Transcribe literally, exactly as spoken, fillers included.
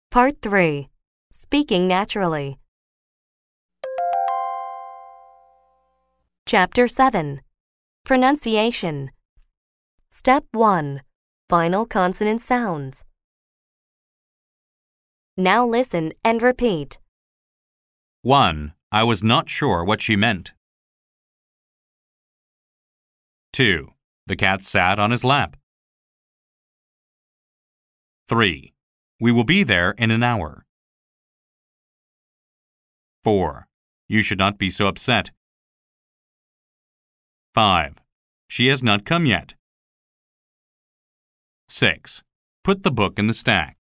Part three. Speaking Naturally. Chapter seven. Pronunciation. Step one. Final consonant sounds. Now listen and repeat. one. I was not sure what she meant. two. The cat sat on his lap. three. We will be there in an hour. four. You should not be so upset. five. She has not come yet. six. Put the book in the stack.